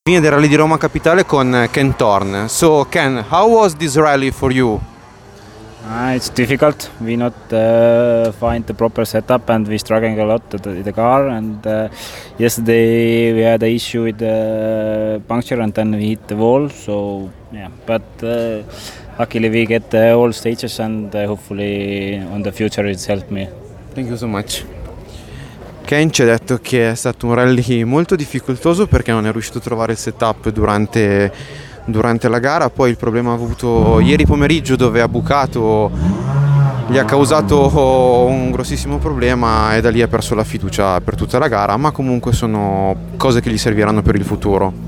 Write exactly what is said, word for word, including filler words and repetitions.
Fine del Rally di Roma Capitale con Ken Thorne. So Ken, how was this rally for you? Uh, it's difficult. We not uh, find the proper setup, and we struggling a lot with the, the car. And uh, yesterday we had an issue with the puncture, and then we hit the wall. So yeah, but uh, luckily we get uh, all stages, and uh, hopefully on the future it's helped me. Thank you so much. Ken ci ha detto che è stato un rally molto difficoltoso perché non è riuscito a trovare il setup durante, durante la gara. Poi il problema avuto ieri pomeriggio, dove ha bucato, gli ha causato un grossissimo problema e da lì ha perso la fiducia per tutta la gara, ma comunque sono cose che gli serviranno per il futuro.